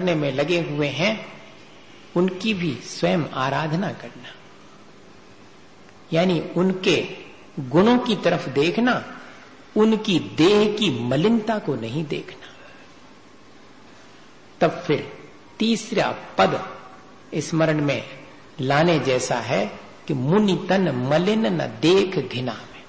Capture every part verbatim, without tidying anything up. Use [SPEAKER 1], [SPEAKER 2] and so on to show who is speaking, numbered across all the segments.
[SPEAKER 1] करने में लगे हुए हैं, उनकी भी स्वयं आराधना करना, यानी उनके गुणों की तरफ देखना, उनकी देह की मलिनता को नहीं देखना। तब फिर तीसरा पद स्मरण में लाने जैसा है कि मुनि तन मलिन न देख घिना में।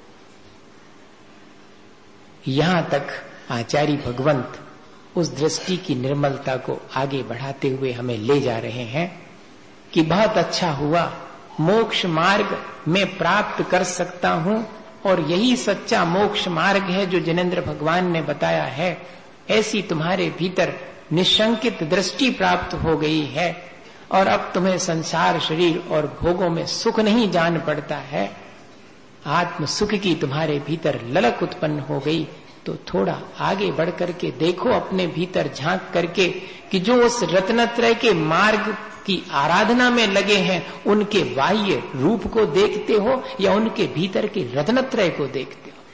[SPEAKER 1] यहां तक आचार्य भगवंत उस दृष्टि की निर्मलता को आगे बढ़ाते हुए हमें ले जा रहे हैं कि बहुत अच्छा हुआ, मोक्ष मार्ग में प्राप्त कर सकता हूं, और यही सच्चा मोक्ष मार्ग है जो जिनेंद्र भगवान ने बताया है। ऐसी तुम्हारे भीतर निशंकित दृष्टि प्राप्त हो गई है, और अब तुम्हें संसार शरीर और भोगों में सुख नहीं जान पड़ता है, आत्म सुख की तुम्हारे भीतर ललक उत्पन्न हो गई। तो थोड़ा आगे बढ़ करके देखो, अपने भीतर झांक करके कि जो उस रत्नत्रय के मार्ग की आराधना में लगे हैं, उनके बाह्य रूप को देखते हो या उनके भीतर के रत्नत्रय को देखते हो।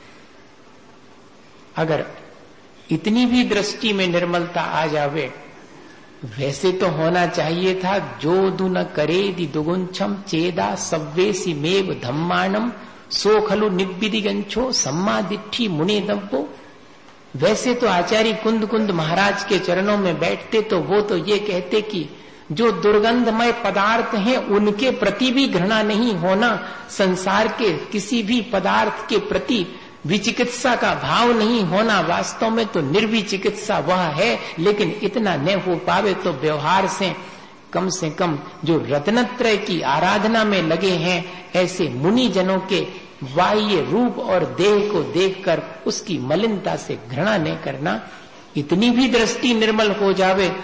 [SPEAKER 1] अगर इतनी भी दृष्टि में निर्मलता आ जावे, वैसे तो होना चाहिए था जो दु न करे दि दुगुंछम चेदा सव्वेसी मेव धम्मानम सो खलु निब्बिदिगंछो सम्मा दिट्ठी मुने दम्पो। वैसे तो आचार्य कुंद कुंद महाराज के चरणों में बैठते तो वो तो ये कहते कि जो दुर्गंधमय पदार्थ हैं उनके प्रति भी घृणा नहीं होना, संसार के किसी भी पदार्थ के प्रति विचिकित्सा का भाव नहीं होना, वास्तव में तो निर्विचिकित्सा वह है। लेकिन इतना न हो पावे तो व्यवहार से कम से कम जो रत्नत्रय की आराधना में लगे हैं, ऐसे मुनि जनों के बाह्य रूप और देह को देखकर उसकी मलिनता से घृणा नहीं करना। इतनी भी दृष्टि निर्मल हो जावे